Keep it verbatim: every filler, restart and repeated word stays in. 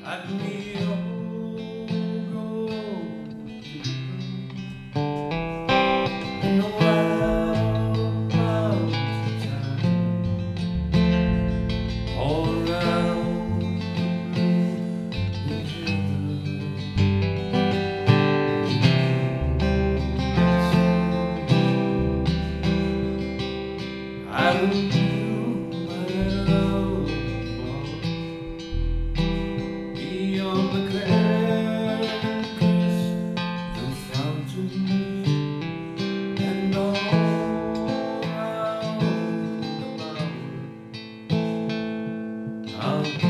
I'd need a whole gold and a wild mountain time all around the river. I will do my love beyond the clear crystal fountains and all around the mountain. I'll